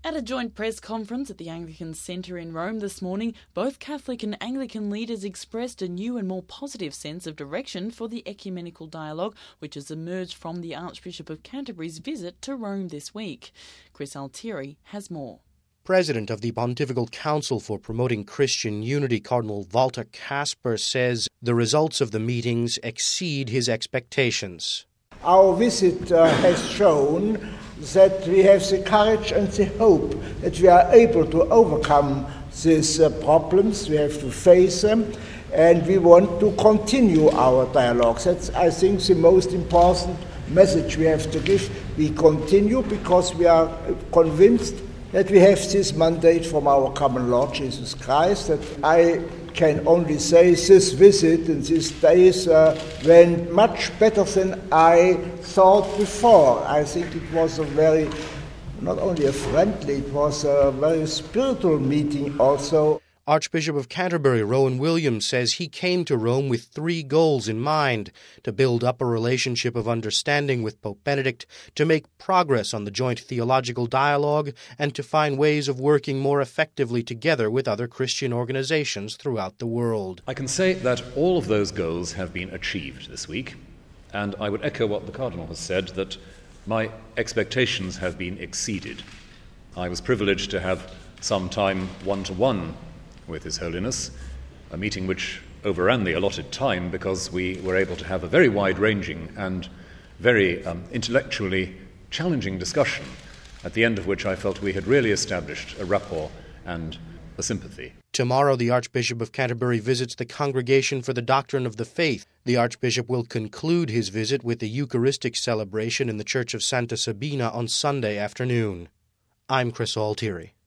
At a joint press conference at the Anglican Centre in Rome this morning, both Catholic and Anglican leaders expressed a new and more positive sense of direction for the ecumenical dialogue which has emerged from the Archbishop of Canterbury's visit to Rome this week. Chris Altieri has more. President of the Pontifical Council for Promoting Christian Unity, Cardinal Walter Kasper, says the results of the meetings exceed his expectations. Our visit has shown that we have the courage and the hope that we are able to overcome these problems. We have to face them, and we want to continue our dialogues. That's, I think, the most important message we have to give. We continue because we are convinced that we have this mandate from our common Lord Jesus Christ. That I can only say this visit and these days went much better than I thought before. I think it was not only a friendly, it was a very spiritual meeting also. Archbishop of Canterbury, Rowan Williams, says he came to Rome with 3 goals in mind: to build up a relationship of understanding with Pope Benedict, to make progress on the joint theological dialogue, and to find ways of working more effectively together with other Christian organizations throughout the world. I can say that all of those goals have been achieved this week, and I would echo what the Cardinal has said, that my expectations have been exceeded. I was privileged to have some time one-to-one with His Holiness, a meeting which overran the allotted time because we were able to have a very wide-ranging and very intellectually challenging discussion, at the end of which I felt we had really established a rapport and a sympathy. Tomorrow, the Archbishop of Canterbury visits the Congregation for the Doctrine of the Faith. The Archbishop will conclude his visit with the Eucharistic celebration in the Church of Santa Sabina on Sunday afternoon. I'm Chris Altieri.